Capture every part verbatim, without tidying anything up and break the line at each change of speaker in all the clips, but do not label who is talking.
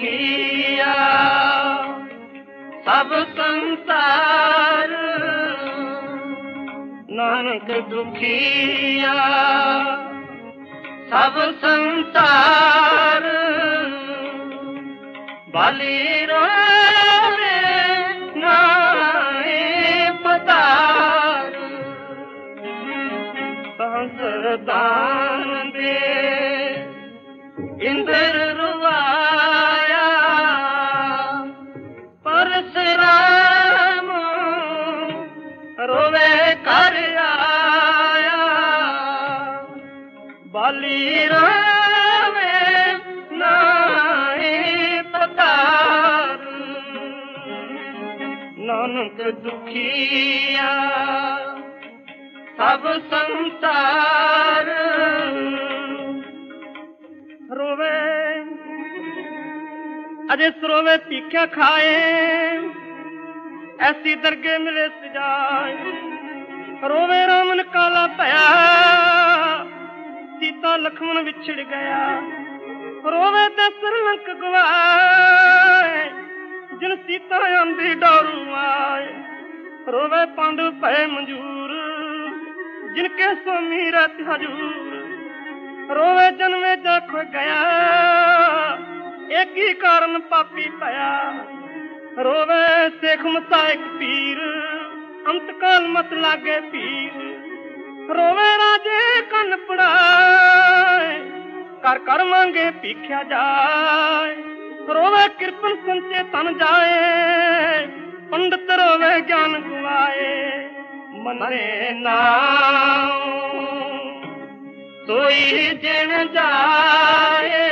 दुखिया सब संसार, नानक दुखिया सब संसार, बाली रोवे नाए पतार, सहस्र दान दे इंद्र रुवाया, परशुराम रोवे कर आया, बाली रोवे नाए पतार, नानक दुखिया सब संसार, रोवे अजे सरोवे तीखा खाए, ऐसी दरगे मिले सजाए, रोवे रामन काला पया, सीता लक्ष्मण विछड़ गया, रोवे दशर लंक गवाए, जिन सीता आंदी डोरू आए, रोवे पांडु भय मंजूर, जिनके स्वामी रत हजूर, रोवे जन्मे जाख गया, एक ही कारण पापी पया, रोवे शेख मसाइक पीर, अंतकाल मत लागे पीर, रोवे राजे कन पड़ाए, कर कर मांगे पीख्या जाए, रोवे कृपन संचे तन जाए, पंडित रोवे ज्ञान गुआए, मने नाम सोई जिन जाए,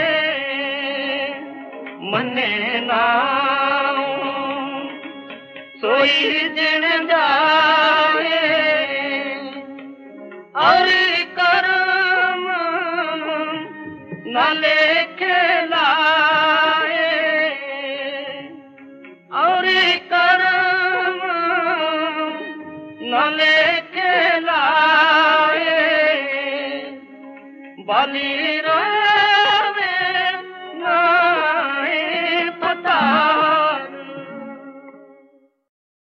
मने नाम सोई जिन जाए, और कर्म न लेखे लाए, और कर्म न लेखे लाए, बाली